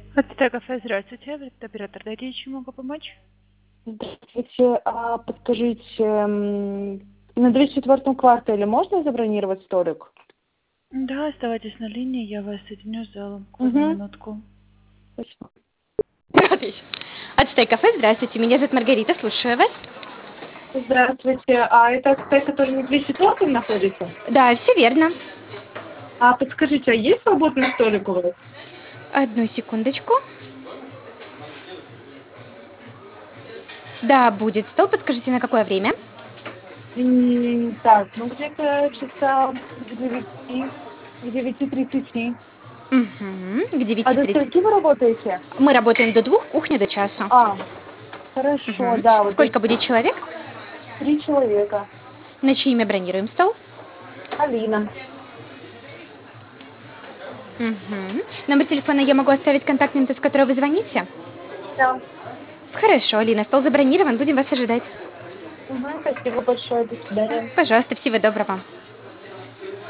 Это кафе, здравствуйте. Это оператор. Дайте, чем могу помочь? Здравствуйте. Подскажите, на 204 квартале можно забронировать столик? Да, оставайтесь на линии, я вас соединю с залом. Одну Угу. минутку. Спасибо. Отлично. Отстой кафе, здравствуйте, меня зовут Маргарита, слушаю вас. Здравствуйте. Это отель, который на 204 находится? Да, все верно. Подскажите, есть свободный столик у вас? Одну секундочку. Да, будет стол, подскажите, на какое время? Так, где-то часа к 9:30. Угу, к До 9:30. скольки вы работаете? Мы работаем до 2, кухня до часу. Хорошо, Угу. да, вот Сколько будет человек? 3 человека. На чье имя бронируем стол? Алина. Угу. Номер телефона я могу оставить контактным, с которого вы звоните? Да. Хорошо, Алина, стол забронирован, будем вас ожидать. Спасибо большое, до свидания. Пожалуйста, всего доброго.